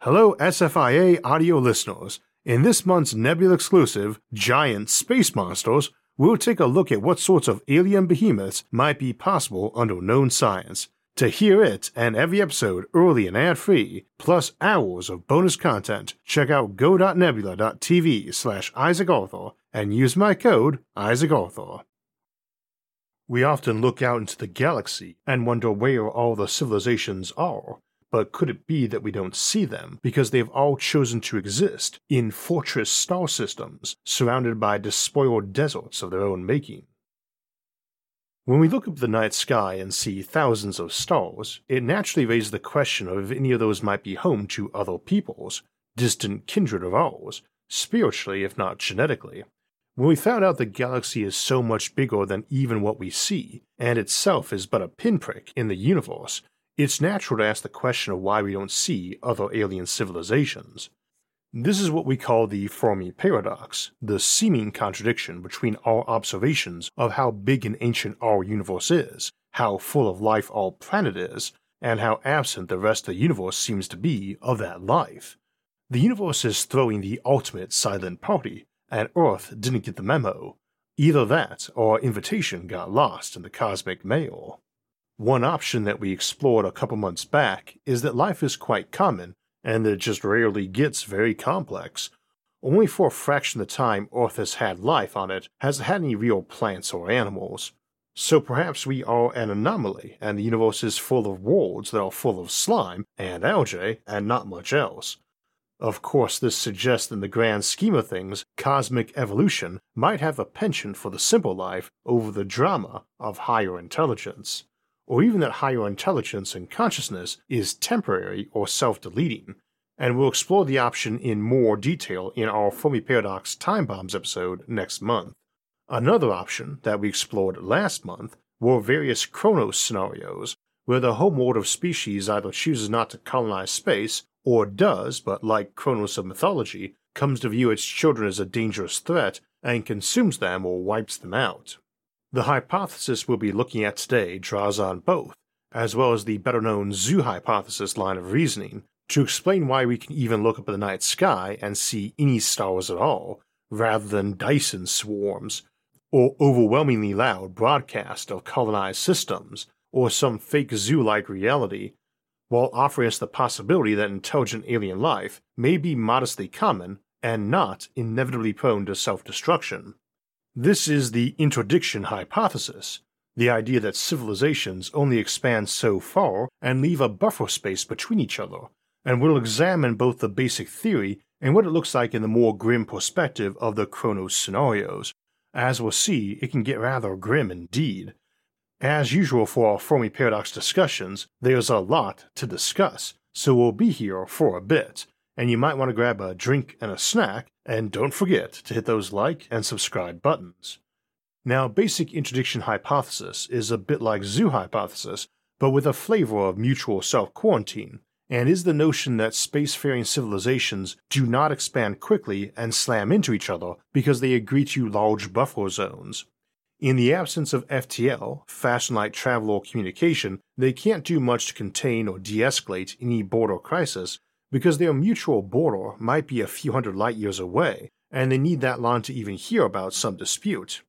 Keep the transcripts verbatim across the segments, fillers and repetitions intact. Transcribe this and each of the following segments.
Hello S F I A audio listeners. In this month's Nebula exclusive, Giant Space Monsters, we'll take a look at what sorts of alien behemoths might be possible under known science. To hear it and every episode early and ad-free, plus hours of bonus content, check out go.nebula.tv slash Isaac Arthur and use my code Isaac Arthur. We often look out into the galaxy and wonder where all the civilizations are. But could it be that we don't see them because they've all chosen to exist in fortress star systems surrounded by despoiled deserts of their own making? When we look up the night sky and see thousands of stars, it naturally raises the question of if any of those might be home to other peoples, distant kindred of ours, spiritually if not genetically. When we found out the galaxy is so much bigger than even what we see, and itself is but a pinprick in the universe, it's natural to ask the question of why we don't see other alien civilizations. This is what we call the Fermi paradox, the seeming contradiction between our observations of how big and ancient our universe is, how full of life our planet is, and how absent the rest of the universe seems to be of that life. The universe is throwing the ultimate silent party, and Earth didn't get the memo. Either that or our invitation got lost in the cosmic mail. One option that we explored a couple months back is that life is quite common, and that it just rarely gets very complex. Only for a fraction of the time Earth has had life on it has it had any real plants or animals. So perhaps we are an anomaly, and the universe is full of worlds that are full of slime and algae and not much else. Of course, this suggests that in the grand scheme of things, cosmic evolution might have a penchant for the simple life over the drama of higher intelligence. Or even that higher intelligence and consciousness is temporary or self-deleting, and we'll explore the option in more detail in our Fermi Paradox Time Bombs episode next month. Another option that we explored last month were various Chronos scenarios, where the homeworld of species either chooses not to colonize space, or does, but like Chronos of mythology, comes to view its children as a dangerous threat and consumes them or wipes them out. The hypothesis we'll be looking at today draws on both, as well as the better-known zoo hypothesis line of reasoning, to explain why we can even look up at the night sky and see any stars at all, rather than Dyson swarms, or overwhelmingly loud broadcast of colonized systems, or some fake zoo-like reality, while offering us the possibility that intelligent alien life may be modestly common and not inevitably prone to self-destruction. This is the interdiction hypothesis, the idea that civilizations only expand so far and leave a buffer space between each other, and we'll examine both the basic theory and what it looks like in the more grim perspective of the Chronos scenarios. As we'll see, it can get rather grim indeed. As usual for our Fermi Paradox discussions, there's a lot to discuss, so we'll be here for a bit, and you might want to grab a drink and a snack, and don't forget to hit those like and subscribe buttons. Now, basic interdiction hypothesis is a bit like zoo hypothesis, but with a flavor of mutual self-quarantine, and is the notion that spacefaring civilizations do not expand quickly and slam into each other because they agree to large buffer zones. In the absence of F T L, fast and light travel or communication, they can't do much to contain or de-escalate any border crisis, because their mutual border might be a few hundred light years away, and they need that long to even hear about some dispute.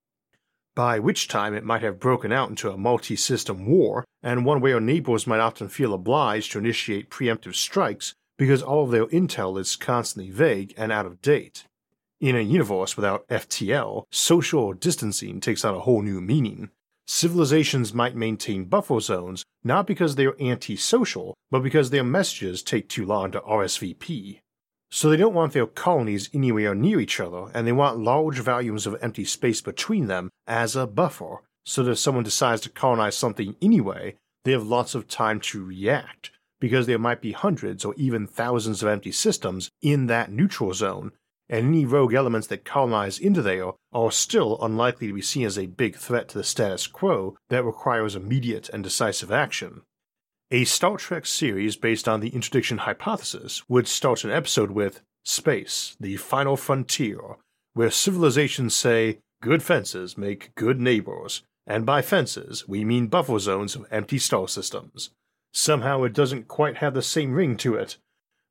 By which time it might have broken out into a multi-system war, and one where neighbors might often feel obliged to initiate preemptive strikes because all of their intel is constantly vague and out of date. In a universe without F T L, social distancing takes on a whole new meaning. Civilizations might maintain buffer zones not because they're antisocial, but because their messages take too long to R S V P. So they don't want their colonies anywhere near each other, and they want large volumes of empty space between them as a buffer, so that if someone decides to colonize something anyway, they have lots of time to react, because there might be hundreds or even thousands of empty systems in that neutral zone, and any rogue elements that colonize into there are still unlikely to be seen as a big threat to the status quo that requires immediate and decisive action. A Star Trek series based on the interdiction hypothesis would start an episode with Space, the Final Frontier, where civilizations say, good fences make good neighbors, and by fences we mean buffer zones of empty star systems. Somehow it doesn't quite have the same ring to it.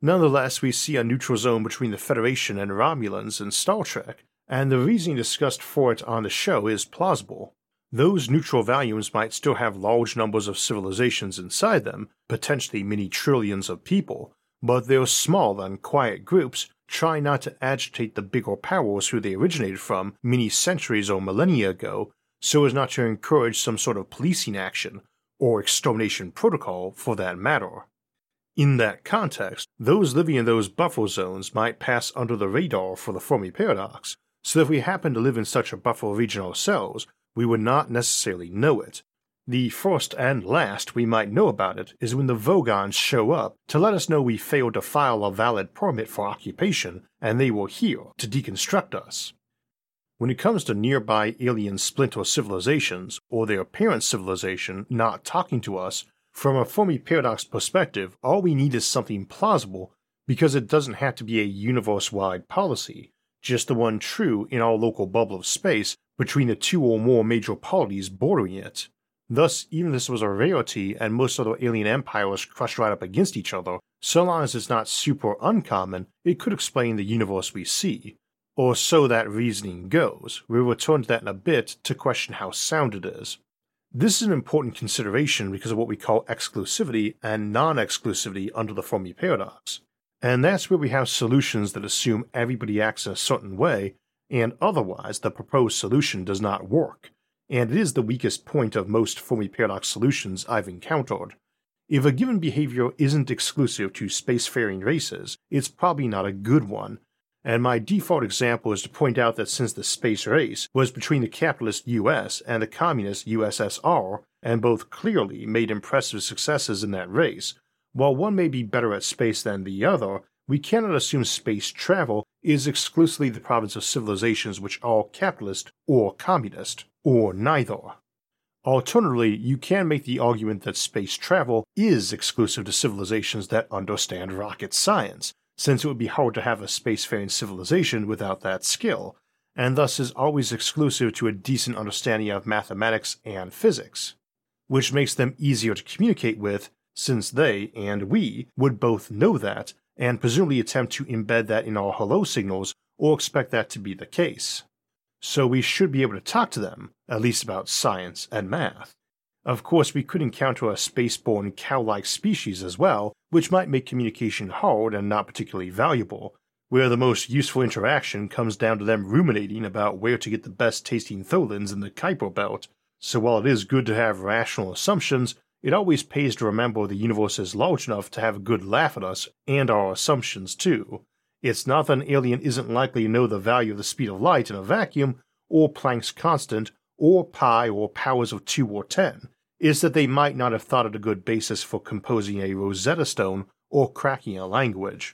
Nonetheless, we see a neutral zone between the Federation and Romulans in Star Trek, and the reasoning discussed for it on the show is plausible. Those neutral volumes might still have large numbers of civilizations inside them, potentially many trillions of people, but they're small and quiet groups trying not to agitate the bigger powers who they originated from many centuries or millennia ago, so as not to encourage some sort of policing action, or extermination protocol for that matter. In that context, those living in those buffer zones might pass under the radar for the Fermi Paradox, so if we happen to live in such a buffer region ourselves, we would not necessarily know it. The first and last we might know about it is when the Vogons show up to let us know we failed to file a valid permit for occupation and they were here to deconstruct us. When it comes to nearby alien splinter civilizations or their parent civilization not talking to us, from a Fermi Paradox perspective, all we need is something plausible because it doesn't have to be a universe-wide policy, just the one true in our local bubble of space between the two or more major polities bordering it. Thus, even if this was a rarity and most other alien empires crushed right up against each other, so long as it's not super uncommon, it could explain the universe we see. Or so that reasoning goes. We'll return to that in a bit to question how sound it is. This is an important consideration because of what we call exclusivity and non-exclusivity under the Fermi Paradox. And that's where we have solutions that assume everybody acts in a certain way, and otherwise the proposed solution does not work, and it is the weakest point of most Fermi Paradox solutions I've encountered. If a given behavior isn't exclusive to spacefaring races, it's probably not a good one, and my default example is to point out that since the space race was between the capitalist U S and the communist U S S R, and both clearly made impressive successes in that race, while one may be better at space than the other, we cannot assume space travel is exclusively the province of civilizations which are capitalist or communist, or neither. Alternatively, you can make the argument that space travel is exclusive to civilizations that understand rocket science, since it would be hard to have a spacefaring civilization without that skill, and thus is always exclusive to a decent understanding of mathematics and physics, which makes them easier to communicate with, since they and we would both know that and presumably attempt to embed that in our hello signals or expect that to be the case. So we should be able to talk to them, at least about science and math. Of course, we could encounter a spaceborne cow-like species as well, which might make communication hard and not particularly valuable, where the most useful interaction comes down to them ruminating about where to get the best tasting tholins in the Kuiper Belt. So while it is good to have rational assumptions, it always pays to remember the universe is large enough to have a good laugh at us and our assumptions too. It's not that an alien isn't likely to know the value of the speed of light in a vacuum, or Planck's constant, or pi or powers of two or ten. Is that they might not have thought it a good basis for composing a Rosetta Stone or cracking a language.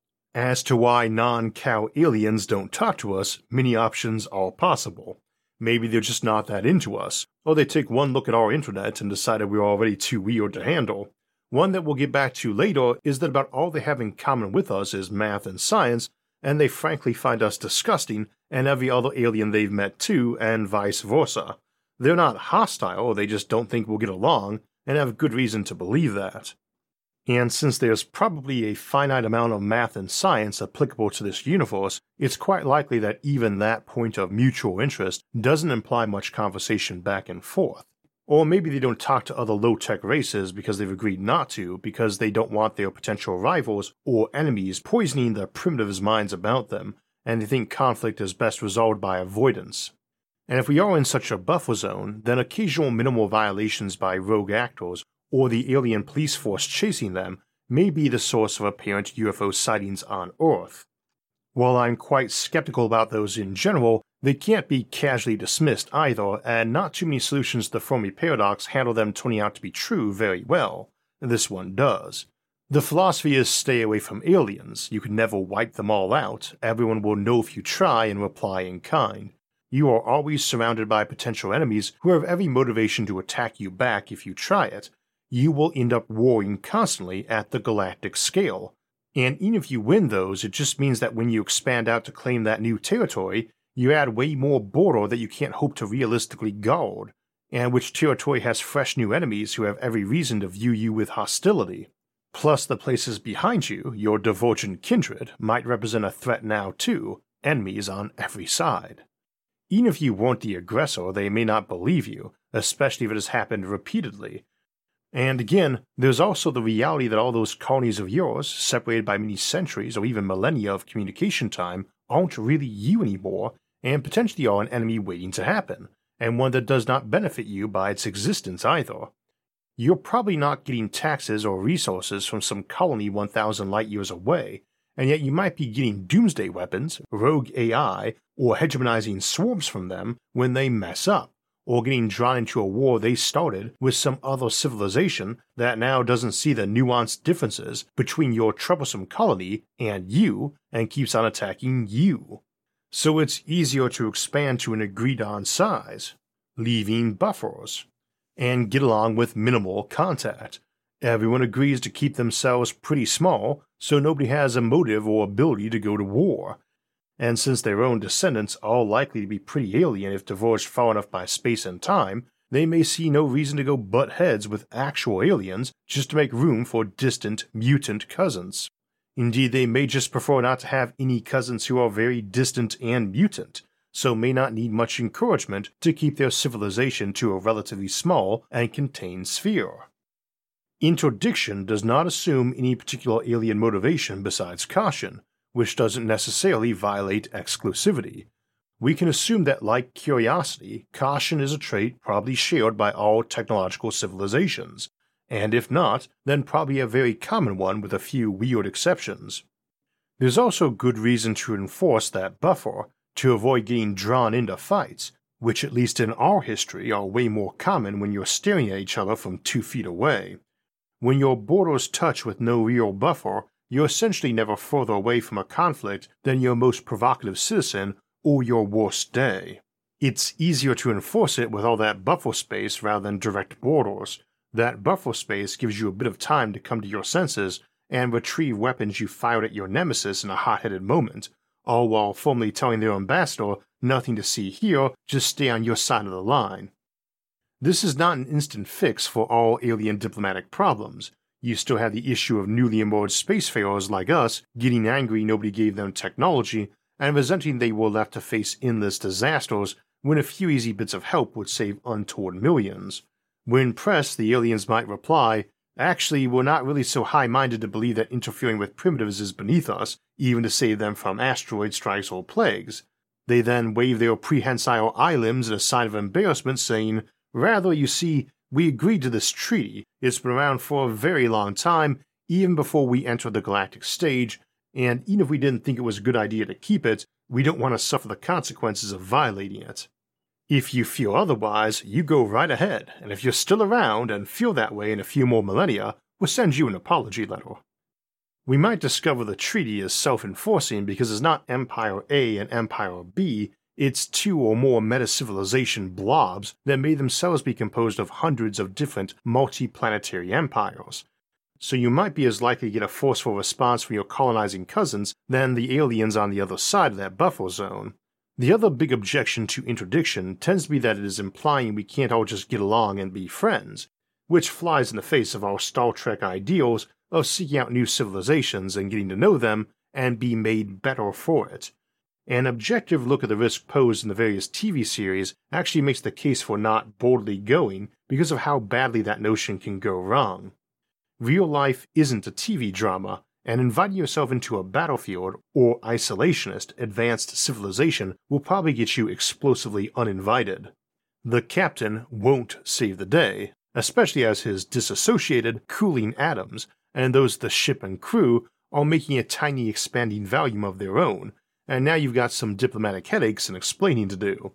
As to why non-cow aliens don't talk to us, many options are possible. Maybe they're just not that into us, or they take one look at our internet and decided we're already too weird to handle. One that we'll get back to later is that about all they have in common with us is math and science, and they frankly find us disgusting and every other alien they've met too, and vice versa. They're not hostile, they just don't think we'll get along, and have good reason to believe that. And since there's probably a finite amount of math and science applicable to this universe, it's quite likely that even that point of mutual interest doesn't imply much conversation back and forth. Or maybe they don't talk to other low-tech races because they've agreed not to, because they don't want their potential rivals or enemies poisoning the primitives' minds about them, and they think conflict is best resolved by avoidance. And if we are in such a buffer zone, then occasional minimal violations by rogue actors or the alien police force chasing them may be the source of apparent U F O sightings on Earth. While I'm quite skeptical about those in general, they can't be casually dismissed either, and not too many solutions to the Fermi Paradox handle them turning out to be true very well. This one does. The philosophy is stay away from aliens. You can never wipe them all out. Everyone will know if you try and reply in kind. You are always surrounded by potential enemies who have every motivation to attack you back if you try it. You will end up warring constantly at the galactic scale. And even if you win those, it just means that when you expand out to claim that new territory, you add way more border that you can't hope to realistically guard, and which territory has fresh new enemies who have every reason to view you with hostility. Plus, the places behind you, your divergent kindred, might represent a threat now too, enemies on every side. Even if you weren't the aggressor, they may not believe you, especially if it has happened repeatedly. And again, there's also the reality that all those colonies of yours, separated by many centuries or even millennia of communication time, aren't really you anymore, and potentially are an enemy waiting to happen, and one that does not benefit you by its existence either. You're probably not getting taxes or resources from some colony one thousand light years away, and yet you might be getting doomsday weapons, rogue A I, or hegemonizing swarms from them when they mess up, or getting drawn into a war they started with some other civilization that now doesn't see the nuanced differences between your troublesome colony and you and keeps on attacking you. So it's easier to expand to an agreed-on size, leaving buffers, and get along with minimal contact. Everyone agrees to keep themselves pretty small, so nobody has a motive or ability to go to war. And since their own descendants are all likely to be pretty alien if diverged far enough by space and time, they may see no reason to go butt heads with actual aliens just to make room for distant, mutant cousins. Indeed, they may just prefer not to have any cousins who are very distant and mutant, so may not need much encouragement to keep their civilization to a relatively small and contained sphere. Interdiction does not assume any particular alien motivation besides caution, which doesn't necessarily violate exclusivity. We can assume that, like curiosity, caution is a trait probably shared by all technological civilizations, and if not, then probably a very common one with a few weird exceptions. There's also good reason to enforce that buffer to avoid getting drawn into fights, which at least in our history are way more common when you're staring at each other from two feet away. When your borders touch with no real buffer, you're essentially never further away from a conflict than your most provocative citizen or your worst day. It's easier to enforce it with all that buffer space rather than direct borders. That buffer space gives you a bit of time to come to your senses and retrieve weapons you fired at your nemesis in a hot-headed moment, all while firmly telling their ambassador nothing to see here, just stay on your side of the line. This is not an instant fix for all alien diplomatic problems. You still have the issue of newly emerged spacefarers like us getting angry nobody gave them technology and resenting they were left to face endless disasters when a few easy bits of help would save untold millions. When pressed, the aliens might reply, "Actually, we're not really so high-minded to believe that interfering with primitives is beneath us, even to save them from asteroid strikes or plagues." They then wave their prehensile eye limbs in a sign of embarrassment, saying, "Rather, you see, we agreed to this treaty. It's been around for a very long time, even before we entered the galactic stage, and even if we didn't think it was a good idea to keep it, we don't want to suffer the consequences of violating it. If you feel otherwise, you go right ahead, and if you're still around and feel that way in a few more millennia, we'll send you an apology letter." We might discover the treaty is self-enforcing because it's not Empire A and Empire B, it's two or more meta-civilization blobs that may themselves be composed of hundreds of different multi-planetary empires. So you might be as likely to get a forceful response from your colonizing cousins than the aliens on the other side of that buffer zone. The other big objection to interdiction tends to be that it is implying we can't all just get along and be friends, which flies in the face of our Star Trek ideals of seeking out new civilizations and getting to know them and be made better for it. An objective look at the risk posed in the various T V series actually makes the case for not boldly going because of how badly that notion can go wrong. Real life isn't a T V drama, and inviting yourself into a battlefield or isolationist advanced civilization will probably get you explosively uninvited. The captain won't save the day, especially as his disassociated, cooling atoms and those of the ship and crew are making a tiny expanding volume of their own, and now you've got some diplomatic headaches and explaining to do.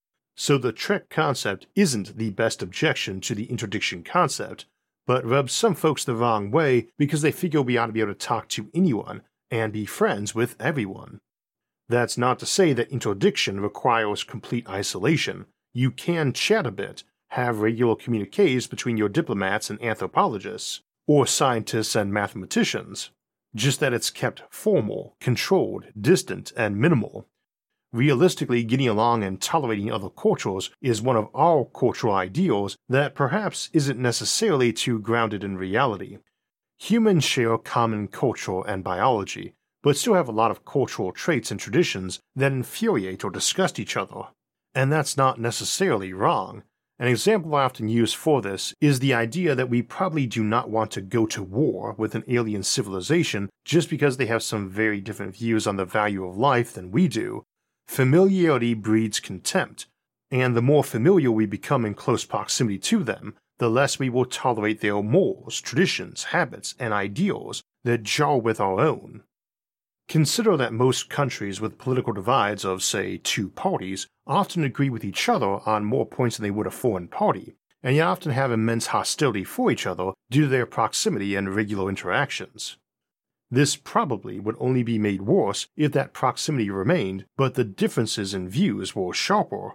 So the Trek concept isn't the best objection to the interdiction concept, but rubs some folks the wrong way because they figure we ought to be able to talk to anyone and be friends with everyone. That's not to say that interdiction requires complete isolation. You can chat a bit, have regular communiques between your diplomats and anthropologists, or scientists and mathematicians, just that it's kept formal, controlled, distant, and minimal. Realistically, getting along and tolerating other cultures is one of our cultural ideals that perhaps isn't necessarily too grounded in reality. Humans share common culture and biology, but still have a lot of cultural traits and traditions that infuriate or disgust each other. And that's not necessarily wrong. An example I often use for this is the idea that we probably do not want to go to war with an alien civilization just because they have some very different views on the value of life than we do. Familiarity breeds contempt, and the more familiar we become in close proximity to them, the less we will tolerate their morals, traditions, habits, and ideals that jar with our own. Consider that most countries with political divides of, say, two parties often agree with each other on more points than they would a foreign party, and yet often have immense hostility for each other due to their proximity and regular interactions. This probably would only be made worse if that proximity remained, but the differences in views were sharper.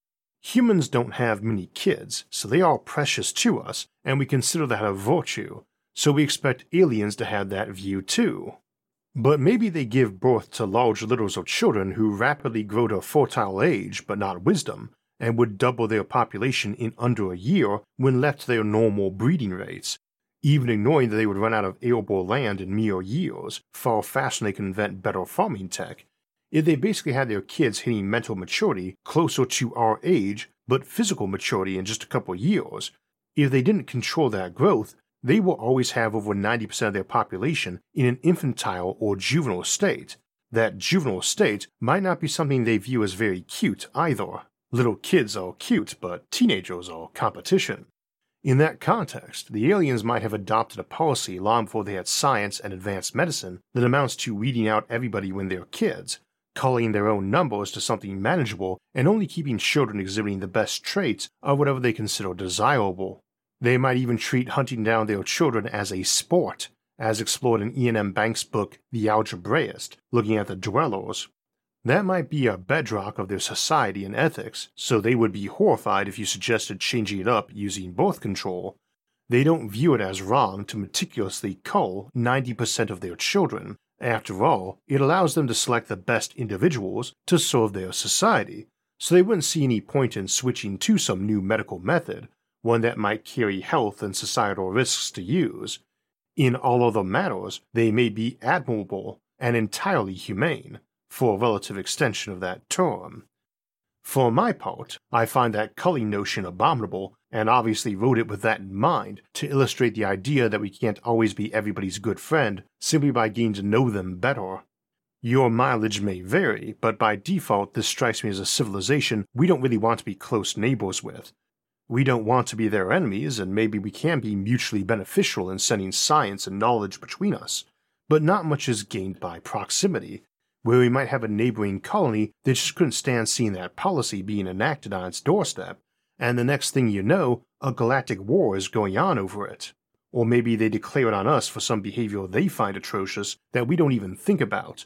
Humans don't have many kids, so they are precious to us, and we consider that a virtue, so we expect aliens to have that view too. But maybe they give birth to large litters of children who rapidly grow to fertile age but not wisdom, and would double their population in under a year when left to their normal breeding rates, even ignoring that they would run out of arable land in mere years, far faster than they could invent better farming tech, if they basically had their kids hitting mental maturity closer to our age but physical maturity in just a couple years. If they didn't control that growth, they will always have over ninety percent of their population in an infantile or juvenile state. That juvenile state might not be something they view as very cute either. Little kids are cute, but teenagers are competition. In that context, the aliens might have adopted a policy long before they had science and advanced medicine that amounts to weeding out everybody when they're kids, culling their own numbers to something manageable, and only keeping children exhibiting the best traits of whatever they consider desirable. They might even treat hunting down their children as a sport, as explored in Ian M. Banks' book The Algebraist, looking at the dwellers. That might be a bedrock of their society and ethics, so they would be horrified if you suggested changing it up using birth control. They don't view it as wrong to meticulously cull ninety percent of their children. After all, it allows them to select the best individuals to serve their society, so they wouldn't see any point in switching to some new medical method, one that might carry health and societal risks to use. In all other matters, they may be admirable and entirely humane, for a relative extension of that term. For my part, I find that culling notion abominable, and obviously wrote it with that in mind to illustrate the idea that we can't always be everybody's good friend simply by getting to know them better. Your mileage may vary, but by default this strikes me as a civilization we don't really want to be close neighbors with. We don't want to be their enemies, and maybe we can be mutually beneficial in sending science and knowledge between us, but not much is gained by proximity, where we might have a neighboring colony that just couldn't stand seeing that policy being enacted on its doorstep, and the next thing you know, a galactic war is going on over it. Or maybe they declare it on us for some behavior they find atrocious that we don't even think about.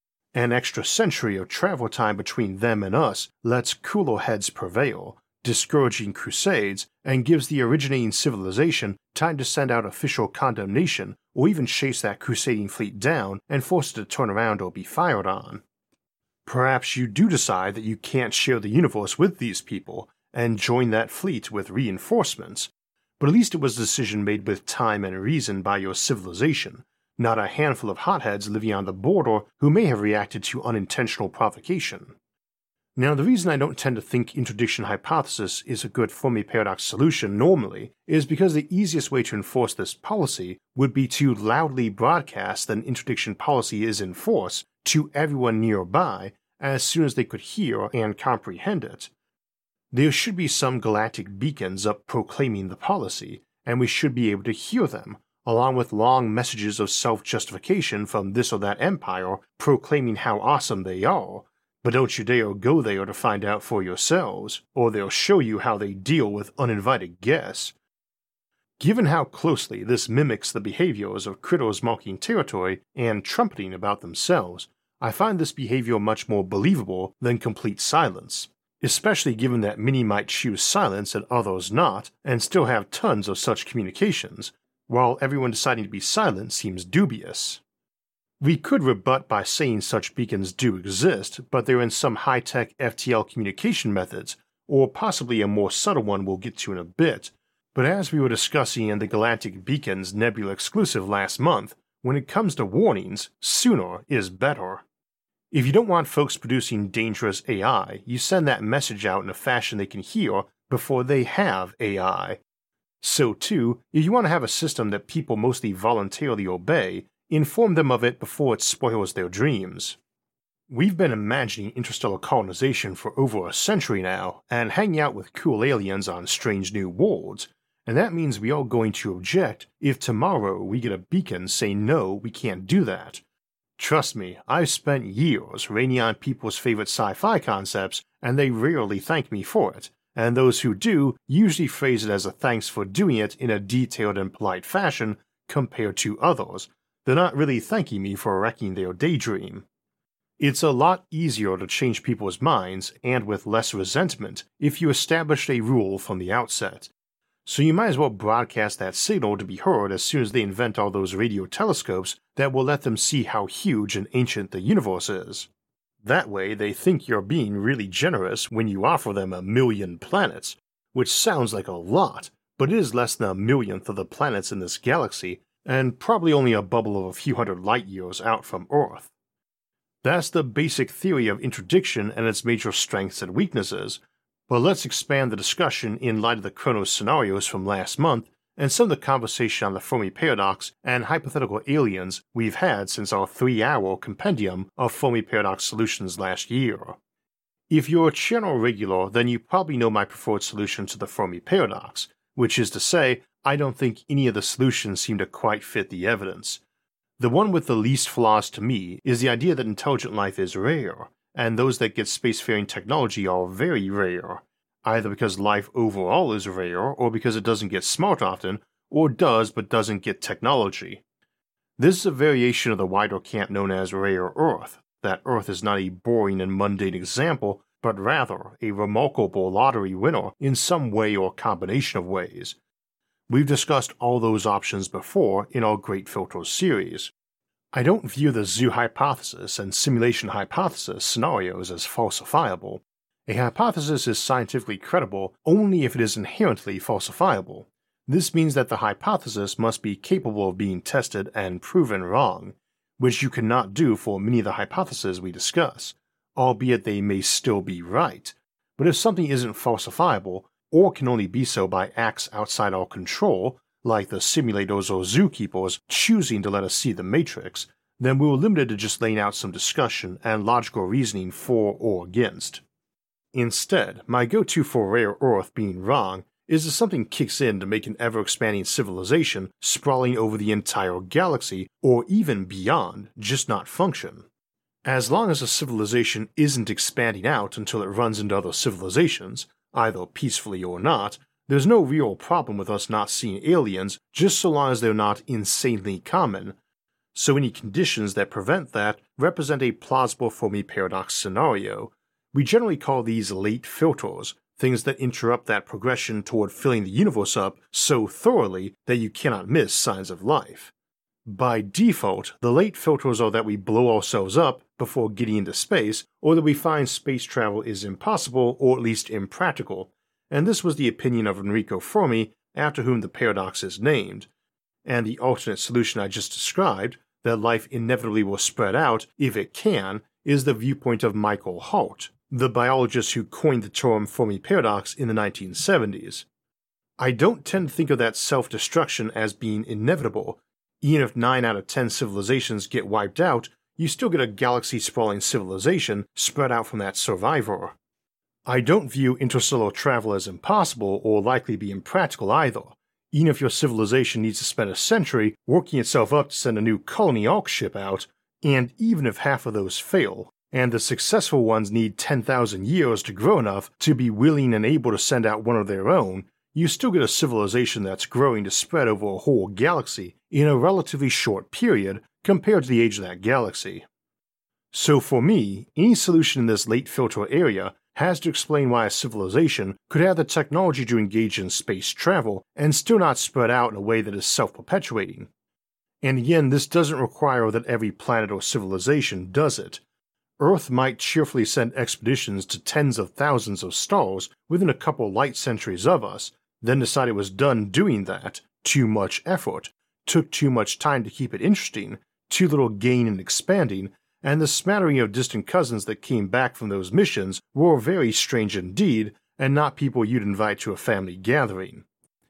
An extra century of travel time between them and us lets cooler heads prevail, discouraging crusades, and gives the originating civilization time to send out official condemnation or even chase that crusading fleet down and force it to turn around or be fired on. Perhaps you do decide that you can't share the universe with these people and join that fleet with reinforcements, but at least it was a decision made with time and reason by your civilization, not a handful of hotheads living on the border who may have reacted to unintentional provocation. Now, the reason I don't tend to think interdiction hypothesis is a good Fermi paradox solution normally is because the easiest way to enforce this policy would be to loudly broadcast that an interdiction policy is in force to everyone nearby as soon as they could hear and comprehend it. There should be some galactic beacons up proclaiming the policy, and we should be able to hear them, along with long messages of self-justification from this or that empire proclaiming how awesome they are. But don't you dare go there to find out for yourselves, or they'll show you how they deal with uninvited guests. Given how closely this mimics the behaviors of critters marking territory and trumpeting about themselves, I find this behavior much more believable than complete silence, especially given that many might choose silence and others not, and still have tons of such communications, while everyone deciding to be silent seems dubious. We could rebut by saying such beacons do exist, but they're in some high-tech F T L communication methods, or possibly a more subtle one we'll get to in a bit, But as we were discussing in the Galactic Beacons Nebula exclusive last month, when it comes to warnings, sooner is better. If you don't want folks producing dangerous A I, you send that message out in a fashion they can hear before they have A I. So too, if you want to have a system that people mostly voluntarily obey, inform them of it before it spoils their dreams. We've been imagining interstellar colonization for over a century now, and hanging out with cool aliens on strange new worlds, and that means we are going to object if tomorrow we get a beacon saying no, we can't do that. Trust me, I've spent years raining on people's favorite sci-fi concepts, and they rarely thank me for it, and those who do usually phrase it as a thanks for doing it in a detailed and polite fashion compared to others. They're not really thanking me for wrecking their daydream. It's a lot easier to change people's minds, and with less resentment, if you established a rule from the outset. So you might as well broadcast that signal to be heard as soon as they invent all those radio telescopes that will let them see how huge and ancient the universe is. That way they think you're being really generous when you offer them a million planets, which sounds like a lot, but it is less than a millionth of the planets in this galaxy, and probably only a bubble of a few hundred light years out from Earth. That's the basic theory of interdiction and its major strengths and weaknesses, but let's expand the discussion in light of the Kronos scenarios from last month and some of the conversation on the Fermi Paradox and hypothetical aliens we've had since our three-hour compendium of Fermi Paradox solutions last year. If you're a channel regular, then you probably know my preferred solution to the Fermi Paradox, which is to say, I don't think any of the solutions seem to quite fit the evidence. The one with the least flaws to me is the idea that intelligent life is rare, and those that get spacefaring technology are very rare, either because life overall is rare, or because it doesn't get smart often, or does but doesn't get technology. This is a variation of the wider camp known as Rare Earth, that Earth is not a boring and mundane example, but rather a remarkable lottery winner in some way or combination of ways. We've discussed all those options before in our Great Filters series. I don't view the zoo hypothesis and simulation hypothesis scenarios as falsifiable. A hypothesis is scientifically credible only if it is inherently falsifiable. This means that the hypothesis must be capable of being tested and proven wrong, which you cannot do for many of the hypotheses we discuss, albeit they may still be right. But if something isn't falsifiable, or can only be so by acts outside our control, like the simulators or zookeepers choosing to let us see the Matrix, then we were limited to just laying out some discussion and logical reasoning for or against. Instead, my go-to for Rare Earth being wrong is if something kicks in to make an ever-expanding civilization sprawling over the entire galaxy, or even beyond, just not function. As long as a civilization isn't expanding out until it runs into other civilizations, either peacefully or not, there's no real problem with us not seeing aliens just so long as they're not insanely common, so any conditions that prevent that represent a plausible Fermi Paradox scenario. We generally call these late filters, things that interrupt that progression toward filling the universe up so thoroughly that you cannot miss signs of life. By default, the late filters are that we blow ourselves up before getting into space, or that we find space travel is impossible or at least impractical, and this was the opinion of Enrico Fermi, after whom the paradox is named. And the alternate solution I just described, that life inevitably will spread out if it can, is the viewpoint of Michael Hart, the biologist who coined the term Fermi Paradox in the nineteen seventies. I don't tend to think of that self-destruction as being inevitable. Even if nine out of ten civilizations get wiped out, you still get a galaxy-sprawling civilization spread out from that survivor. I don't view interstellar travel as impossible or likely to be impractical either, even if your civilization needs to spend a century working itself up to send a new colony arc ship out, and even if half of those fail, and the successful ones need ten thousand years to grow enough to be willing and able to send out one of their own, you still get a civilization that's growing to spread over a whole galaxy in a relatively short period compared to the age of that galaxy. So for me, any solution in this late filter area has to explain why a civilization could have the technology to engage in space travel and still not spread out in a way that is self-perpetuating. And again, this doesn't require that every planet or civilization does it. Earth might cheerfully send expeditions to tens of thousands of stars within a couple light centuries of us, then decided it was done doing that, too much effort, took too much time to keep it interesting, too little gain in expanding, and the smattering of distant cousins that came back from those missions were very strange indeed, and not people you'd invite to a family gathering.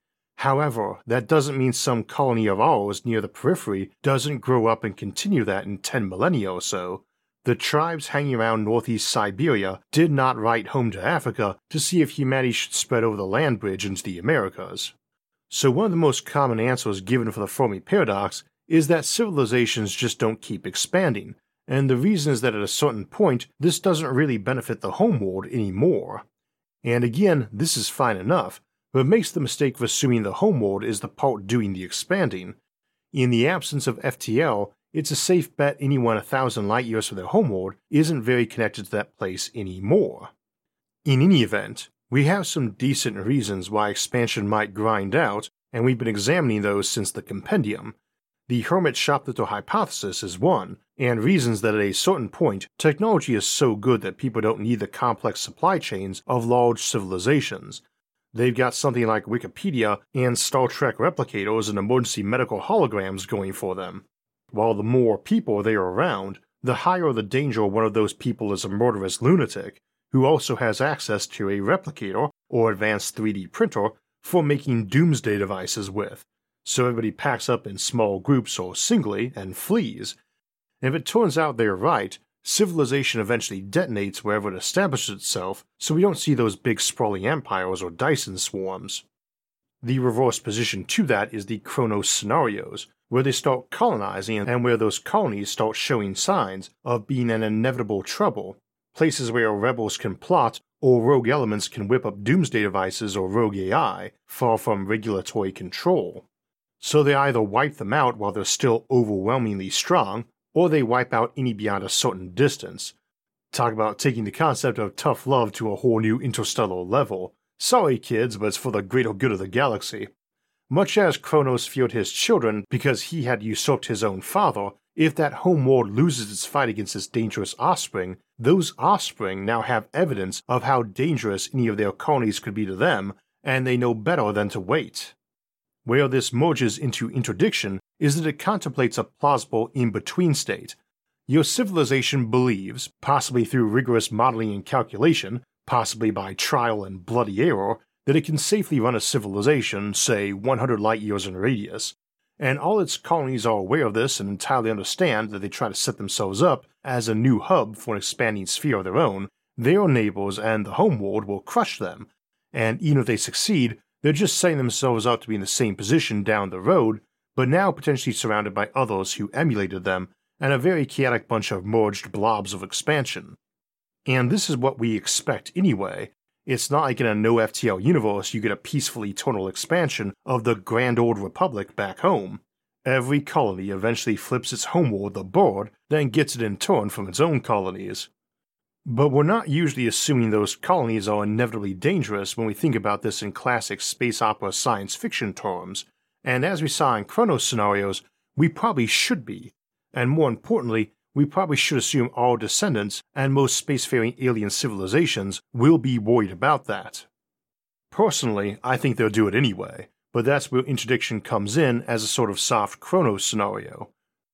However, that doesn't mean some colony of ours near the periphery doesn't grow up and continue that in ten millennia or so. The tribes hanging around northeast Siberia did not write home to Africa to see if humanity should spread over the land bridge into the Americas. So one of the most common answers given for the Fermi paradox is that civilizations just don't keep expanding, and the reason is that at a certain point this doesn't really benefit the homeworld anymore. And again, this is fine enough, but makes the mistake of assuming the homeworld is the part doing the expanding. In the absence of F T L, it's a safe bet anyone a thousand light years from their homeworld isn't very connected to that place anymore. In any event, we have some decent reasons why expansion might grind out, and we've been examining those since the compendium. The Hermit Shopletto hypothesis is one, and reasons that at a certain point, technology is so good that people don't need the complex supply chains of large civilizations. They've got something like Wikipedia and Star Trek replicators and emergency medical holograms going for them. While the more people they are around, the higher the danger one of those people is a murderous lunatic, who also has access to a replicator or advanced three D printer for making doomsday devices with, so everybody packs up in small groups or singly and flees. And if it turns out they're right, civilization eventually detonates wherever it establishes itself, so we don't see those big sprawling empires or Dyson swarms. The reverse position to that is the Kronos scenarios, where they start colonizing and where those colonies start showing signs of being in inevitable trouble, places where rebels can plot or rogue elements can whip up doomsday devices or rogue A I, far from regulatory control. So they either wipe them out while they're still overwhelmingly strong, or they wipe out any beyond a certain distance. Talk about taking the concept of tough love to a whole new interstellar level. Sorry kids, but it's for the greater good of the galaxy. Much as Kronos feared his children because he had usurped his own father, if that homeworld loses its fight against its dangerous offspring, those offspring now have evidence of how dangerous any of their colonies could be to them, and they know better than to wait. Where this merges into interdiction is that it contemplates a plausible in-between state. Your civilization believes, possibly through rigorous modeling and calculation, possibly by trial and bloody error, that it can safely run a civilization, say one hundred light years in radius, and all its colonies are aware of this and entirely understand that they try to set themselves up as a new hub for an expanding sphere of their own. Their neighbors and the homeworld will crush them, and even if they succeed, they're just setting themselves up to be in the same position down the road, but now potentially surrounded by others who emulated them, and a very chaotic bunch of merged blobs of expansion. And this is what we expect anyway. It's not like in a no F T L universe you get a peaceful eternal expansion of the Grand Old Republic back home. Every colony eventually flips its homeworld the bird, then gets it in turn from its own colonies. But we're not usually assuming those colonies are inevitably dangerous when we think about this in classic space opera science fiction terms, and as we saw in Kronos scenarios, we probably should be, and more importantly, we probably should assume our descendants and most spacefaring alien civilizations will be worried about that. Personally, I think they'll do it anyway, but that's where interdiction comes in as a sort of soft Kronos scenario.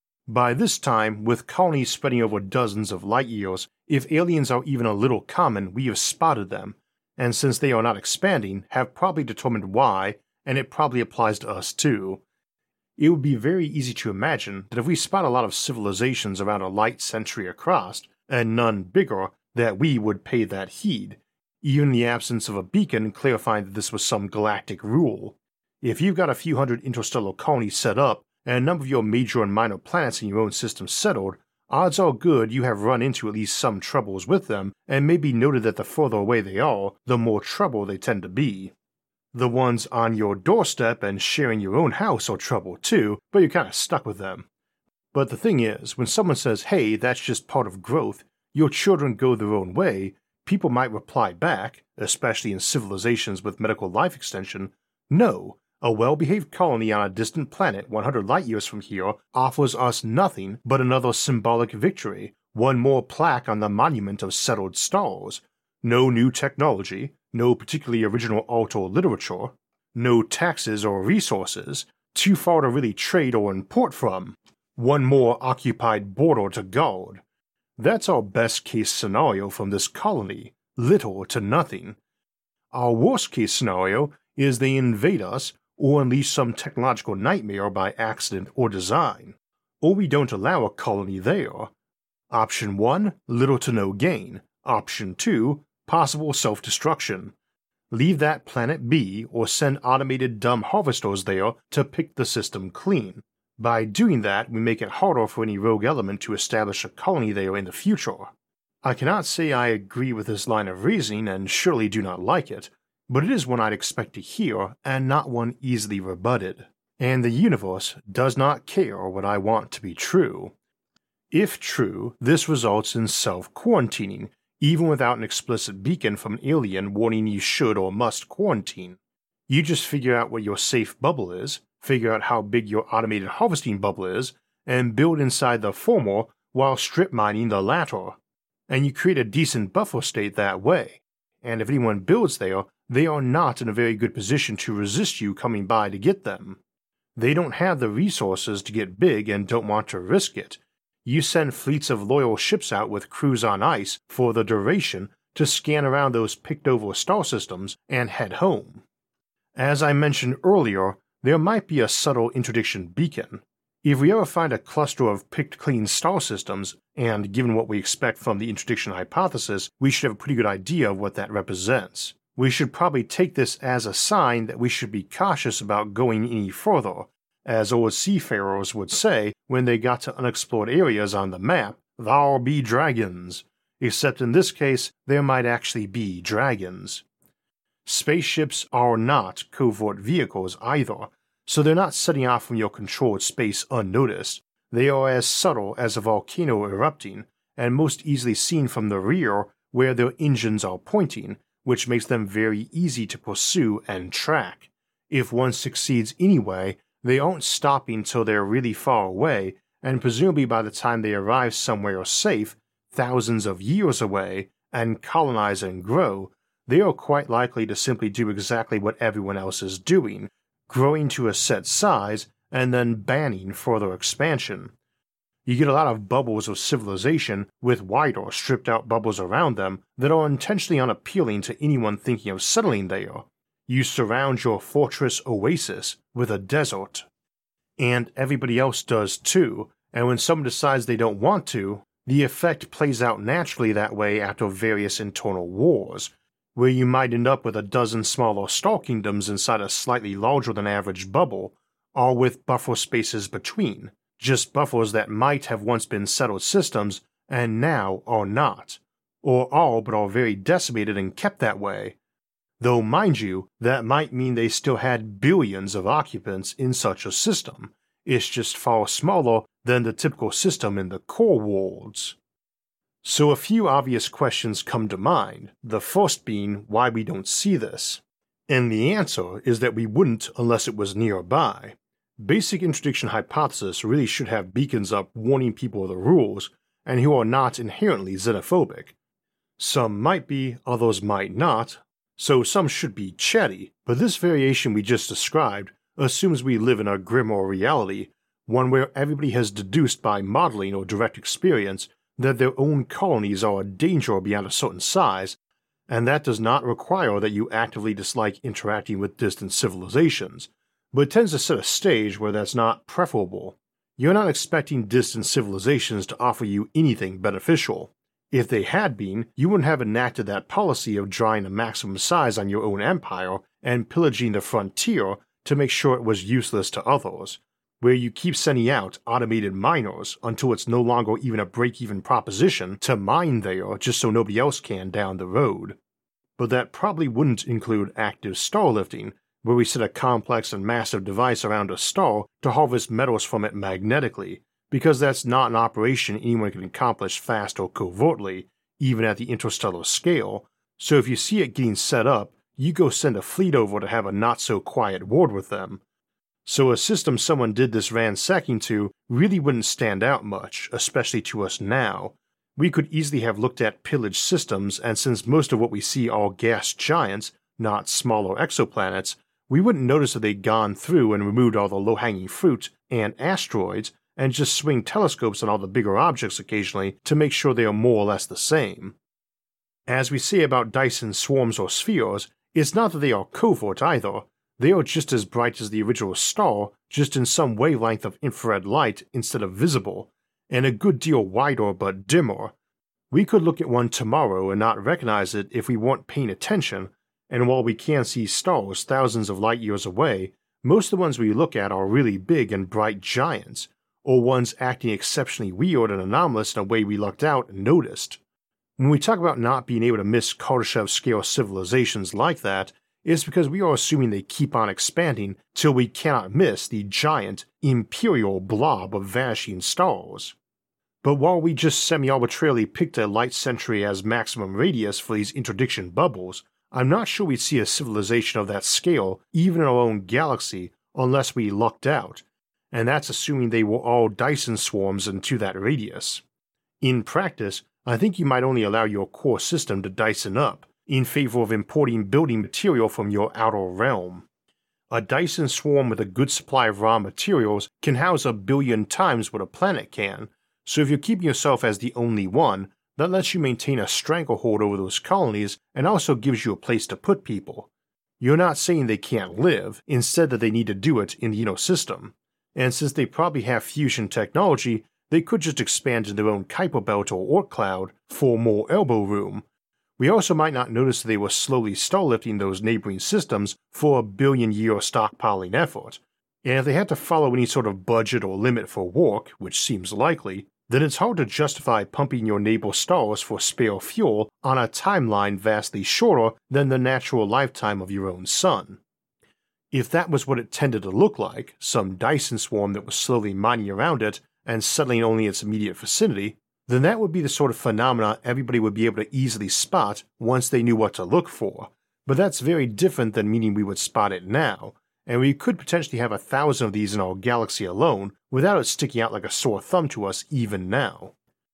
By this time, with colonies spreading over dozens of light years, if aliens are even a little common, we have spotted them, and since they are not expanding, have probably determined why, and it probably applies to us too. It would be very easy to imagine that if we spot a lot of civilizations around a light century across, and none bigger, that we would pay that heed, even in the absence of a beacon clarifying that this was some galactic rule. If you've got a few hundred interstellar colonies set up, and a number of your major and minor planets in your own system settled, odds are good you have run into at least some troubles with them, and may be noted that the further away they are, the more trouble they tend to be. The ones on your doorstep and sharing your own house are trouble too, but you're kinda stuck with them. But the thing is, when someone says, hey, that's just part of growth, your children go their own way, people might reply back, especially in civilizations with medical life extension, no, a well-behaved colony on a distant planet one hundred light years from here offers us nothing but another symbolic victory, one more plaque on the monument of settled stars. No new technology, no particularly original art or literature, no taxes or resources, too far to really trade or import from, one more occupied border to guard. That's our best case scenario from this colony, little to nothing. Our worst case scenario is they invade us or unleash some technological nightmare by accident or design, or we don't allow a colony there. Option one, little to no gain. Option two, possible self-destruction. Leave that planet be or send automated dumb harvesters there to pick the system clean. By doing that, we make it harder for any rogue element to establish a colony there in the future. I cannot say I agree with this line of reasoning and surely do not like it, but it is one I'd expect to hear and not one easily rebutted. And the universe does not care what I want to be true. If true, this results in self-quarantining, even without an explicit beacon from an alien warning you should or must quarantine. You just figure out what your safe bubble is, figure out how big your automated harvesting bubble is, and build inside the former while strip mining the latter. And you create a decent buffer state that way. And if anyone builds there, they are not in a very good position to resist you coming by to get them. They don't have the resources to get big and don't want to risk it. You send fleets of loyal ships out with crews on ice for the duration to scan around those picked over star systems and head home. As I mentioned earlier, there might be a subtle interdiction beacon. If we ever find a cluster of picked clean star systems, and given what we expect from the interdiction hypothesis, we should have a pretty good idea of what that represents. We should probably take this as a sign that we should be cautious about going any further, as old seafarers would say when they got to unexplored areas on the map, "Thar be dragons," except in this case there might actually be dragons. Spaceships are not covert vehicles either, so they're not setting off from your controlled space unnoticed. They are as subtle as a volcano erupting, and most easily seen from the rear where their engines are pointing, which makes them very easy to pursue and track. If one succeeds anyway, they aren't stopping till they're really far away, and presumably by the time they arrive somewhere safe, thousands of years away, and colonize and grow, they are quite likely to simply do exactly what everyone else is doing, growing to a set size and then banning further expansion. You get a lot of bubbles of civilization with wider, stripped-out bubbles around them that are intentionally unappealing to anyone thinking of settling there. You surround your fortress oasis with a desert. And everybody else does too, and when someone decides they don't want to, the effect plays out naturally that way after various internal wars, where you might end up with a dozen smaller star kingdoms inside a slightly larger than average bubble, all with buffer spaces between, just buffers that might have once been settled systems and now are not, or are but are very decimated and kept that way. Though mind you, that might mean they still had billions of occupants in such a system. It's just far smaller than the typical system in the core worlds. So a few obvious questions come to mind, the first being why we don't see this. And the answer is that we wouldn't unless it was nearby. Basic interdiction hypothesis really should have beacons up warning people of the rules, and who are not inherently xenophobic. Some might be, others might not, so some should be chatty, but this variation we just described assumes we live in a grimmer reality, one where everybody has deduced by modeling or direct experience that their own colonies are a danger beyond a certain size, and that does not require that you actively dislike interacting with distant civilizations, but tends to set a stage where that's not preferable. You're not expecting distant civilizations to offer you anything beneficial. If they had been, you wouldn't have enacted that policy of drawing a maximum size on your own empire and pillaging the frontier to make sure it was useless to others, where you keep sending out automated miners until it's no longer even a break-even proposition to mine there just so nobody else can down the road. But that probably wouldn't include active starlifting, where we set a complex and massive device around a star to harvest metals from it magnetically, because that's not an operation anyone can accomplish fast or covertly, even at the interstellar scale, so if you see it getting set up, you go send a fleet over to have a not-so-quiet word with them. So a system someone did this ransacking to really wouldn't stand out much, especially to us now. We could easily have looked at pillaged systems, and since most of what we see are gas giants, not smaller exoplanets, we wouldn't notice that they'd gone through and removed all the low-hanging fruit and asteroids and just swing telescopes on all the bigger objects occasionally to make sure they are more or less the same. As we say about Dyson swarms or spheres, it's not that they are covert either. They are just as bright as the original star, just in some wavelength of infrared light instead of visible, and a good deal wider but dimmer. We could look at one tomorrow and not recognize it if we weren't paying attention, and while we can see stars thousands of light years away, most of the ones we look at are really big and bright giants, or ones acting exceptionally weird and anomalous in a way we lucked out and noticed. When we talk about not being able to miss Kardashev-scale civilizations like that, it's because we are assuming they keep on expanding till we cannot miss the giant, imperial blob of vanishing stars. But while we just semi-arbitrarily picked a light century as maximum radius for these interdiction bubbles, I'm not sure we'd see a civilization of that scale even in our own galaxy unless we lucked out, and that's assuming they were all Dyson swarms into that radius. In practice, I think you might only allow your core system to Dyson up, in favor of importing building material from your outer realm. A Dyson swarm with a good supply of raw materials can house a billion times what a planet can, so if you're keeping yourself as the only one, that lets you maintain a stranglehold over those colonies and also gives you a place to put people. You're not saying they can't live, instead that they need to do it in the inner system, and since they probably have fusion technology, they could just expand in their own Kuiper Belt or Oort cloud for more elbow room. We also might not notice that they were slowly star-lifting those neighboring systems for a billion-year stockpiling effort, and if they had to follow any sort of budget or limit for work, which seems likely, then it's hard to justify pumping your neighbor stars for spare fuel on a timeline vastly shorter than the natural lifetime of your own sun. If that was what it tended to look like, some Dyson swarm that was slowly mining around it and settling only its immediate vicinity, then that would be the sort of phenomena everybody would be able to easily spot once they knew what to look for, but that's very different than meaning we would spot it now, and we could potentially have a thousand of these in our galaxy alone without it sticking out like a sore thumb to us even now.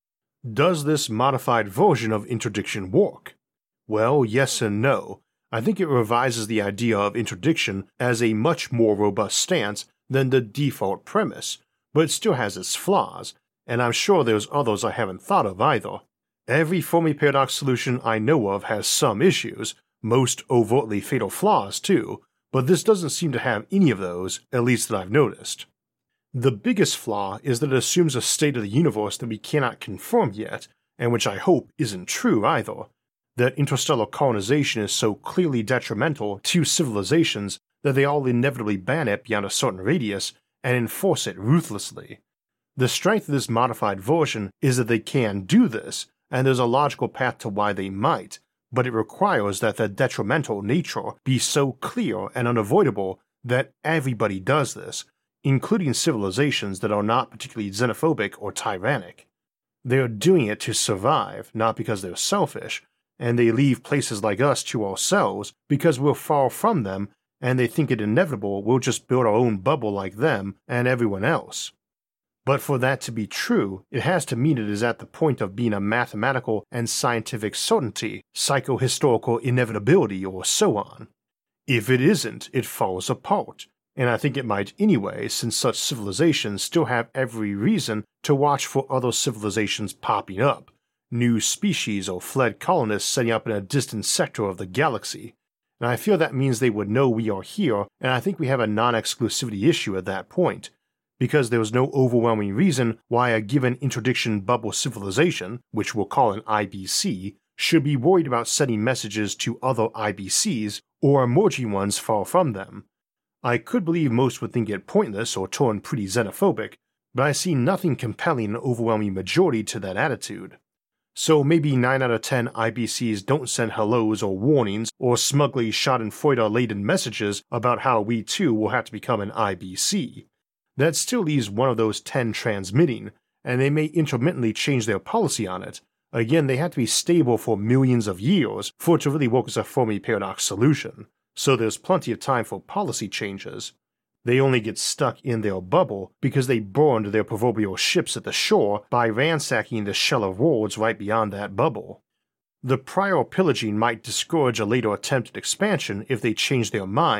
Does this modified version of interdiction work? Well, yes and no. I think it revises the idea of interdiction as a much more robust stance than the default premise, but it still has its flaws, and I'm sure there's others I haven't thought of either. Every Fermi paradox solution I know of has some issues, most overtly fatal flaws too, but this doesn't seem to have any of those, at least that I've noticed. The biggest flaw is that it assumes a state of the universe that we cannot confirm yet, and which I hope isn't true either, that interstellar colonization is so clearly detrimental to civilizations that they all inevitably ban it beyond a certain radius and enforce it ruthlessly. The strength of this modified version is that they can do this, and there's a logical path to why they might, but it requires that the detrimental nature be so clear and unavoidable that everybody does this, including civilizations that are not particularly xenophobic or tyrannic. They are doing it to survive, not because they're selfish, and they leave places like us to ourselves because we're far from them and they think it inevitable we'll just build our own bubble like them and everyone else. But for that to be true, it has to mean it is at the point of being a mathematical and scientific certainty, psychohistorical inevitability, or so on. If it isn't, it falls apart, and I think it might anyway, since such civilizations still have every reason to watch for other civilizations popping up, new species or fled colonists setting up in a distant sector of the galaxy, and I feel that means they would know we are here, and I think we have a non-exclusivity issue at that point, because there is no overwhelming reason why a given interdiction bubble civilization, which we'll call an I B C, should be worried about sending messages to other I B Cs or emerging ones far from them. I could believe most would think it pointless or turn pretty xenophobic, but I see nothing compelling an overwhelming majority to that attitude. So maybe nine out of ten I B Cs don't send hellos or warnings or smugly schadenfreude-laden messages about how we too will have to become an I B C. That still leaves one of those ten transmitting, and they may intermittently change their policy on it. Again, they have to be stable for millions of years for it to really work as a Fermi paradox solution, so there's plenty of time for policy changes. They only get stuck in their bubble because they burned their proverbial ships at the shore by ransacking the shell of worlds right beyond that bubble. The prior pillaging might discourage a later attempt at expansion if they change their minds,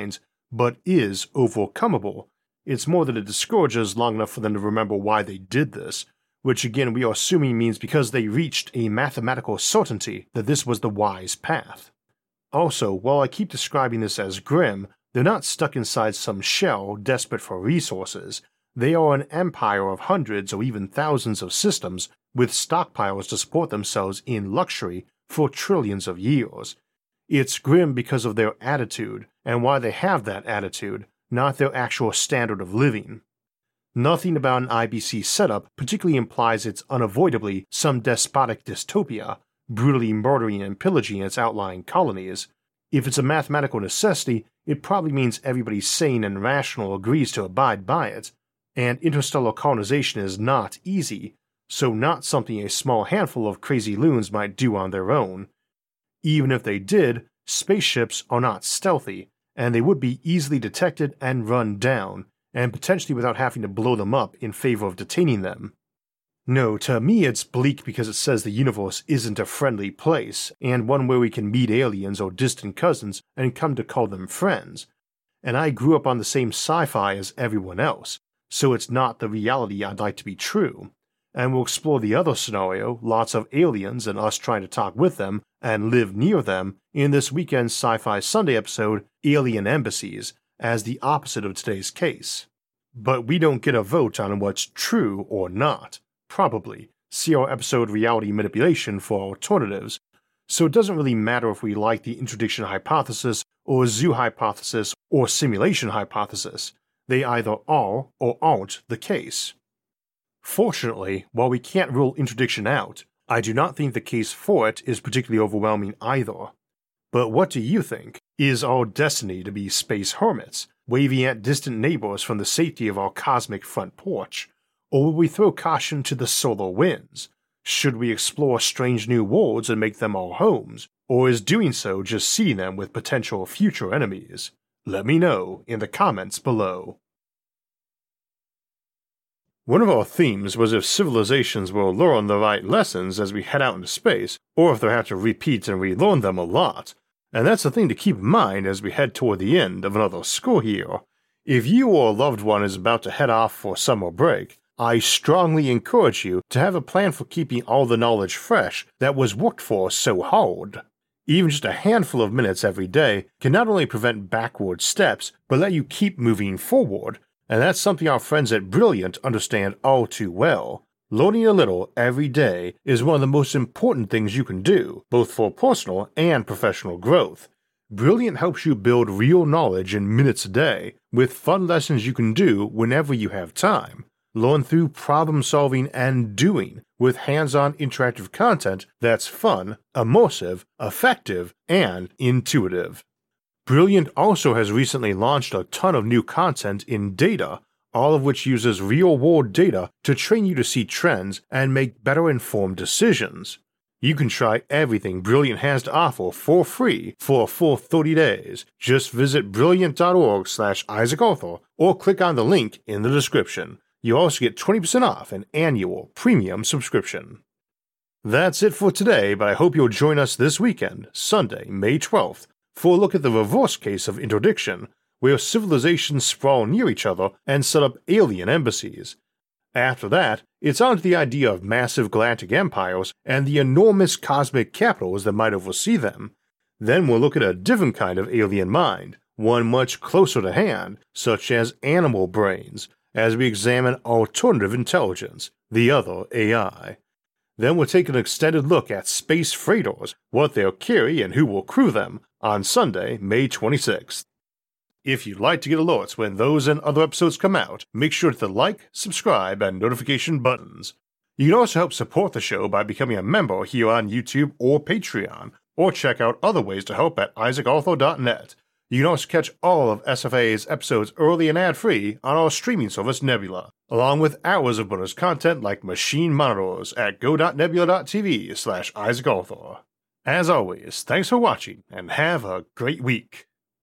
but is overcomable. It's more that it discourages long enough for them to remember why they did this, which again we are assuming means because they reached a mathematical certainty that this was the wise path. Also, while I keep describing this as grim, they're not stuck inside some shell desperate for resources. They are an empire of hundreds or even thousands of systems with stockpiles to support themselves in luxury for trillions of years. It's grim because of their attitude, and why they have that attitude, not their actual standard of living. Nothing about an I B C setup particularly implies it's unavoidably some despotic dystopia, brutally murdering and pillaging its outlying colonies. If it's a mathematical necessity, it probably means everybody sane and rational agrees to abide by it, and interstellar colonization is not easy, so not something a small handful of crazy loons might do on their own. Even if they did, spaceships are not stealthy, and they would be easily detected and run down, and potentially without having to blow them up in favor of detaining them. No, to me it's bleak because it says the universe isn't a friendly place, and one where we can meet aliens or distant cousins and come to call them friends. And I grew up on the same sci-fi as everyone else, so it's not the reality I'd like to be true. And we'll explore the other scenario, lots of aliens and us trying to talk with them and live near them, in this weekend's Sci-Fi Sunday episode, Alien Embassies, as the opposite of today's case. But we don't get a vote on what's true or not. Probably. See our episode Reality Manipulation for alternatives, so it doesn't really matter if we like the interdiction hypothesis or zoo hypothesis or simulation hypothesis. They either are or aren't the case. Fortunately, while we can't rule interdiction out, I do not think the case for it is particularly overwhelming either. But what do you think? Is our destiny to be space hermits, waving at distant neighbors from the safety of our cosmic front porch? Or will we throw caution to the solar winds? Should we explore strange new worlds and make them our homes? Or is doing so just seeing them with potential future enemies? Let me know in the comments below. One of our themes was if civilizations will learn the right lessons as we head out into space, or if they'll have to repeat and relearn them a lot. And that's the thing to keep in mind as we head toward the end of another school year. If you or a loved one is about to head off for summer break, I strongly encourage you to have a plan for keeping all the knowledge fresh that was worked for so hard. Even just a handful of minutes every day can not only prevent backward steps, but let you keep moving forward, and that's something our friends at Brilliant understand all too well. Learning a little every day is one of the most important things you can do, both for personal and professional growth. Brilliant helps you build real knowledge in minutes a day, with fun lessons you can do whenever you have time. Learn through problem solving and doing, with hands-on interactive content that's fun, immersive, effective, and intuitive. Brilliant also has recently launched a ton of new content in data, all of which uses real-world data to train you to see trends and make better-informed decisions. You can try everything Brilliant has to offer for free for a full thirty days. Just visit brilliant.org slash Isaac Arthur or click on the link in the description. You also get twenty percent off an annual premium subscription. That's it for today, but I hope you'll join us this weekend, Sunday, May twelfth, for a look at the reverse case of interdiction, where civilizations sprawl near each other and set up alien embassies. After that, it's on to the idea of massive galactic empires and the enormous cosmic capitals that might oversee them. Then we'll look at a different kind of alien mind, one much closer to hand, such as animal brains, as we examine alternative intelligence, the other A I. Then we'll take an extended look at space freighters, what they'll carry and who will crew them, on Sunday, May twenty-sixth. If you'd like to get alerts when those and other episodes come out, make sure to hit the like, subscribe, and notification buttons. You can also help support the show by becoming a member here on YouTube or Patreon, or check out other ways to help at isaac arthur dot net. You can also catch all of S F A's episodes early and ad-free on our streaming service Nebula, along with hours of bonus content like machine monitors at go.nebula.tv slash Isaac Arthur. As always, thanks for watching, and have a great week.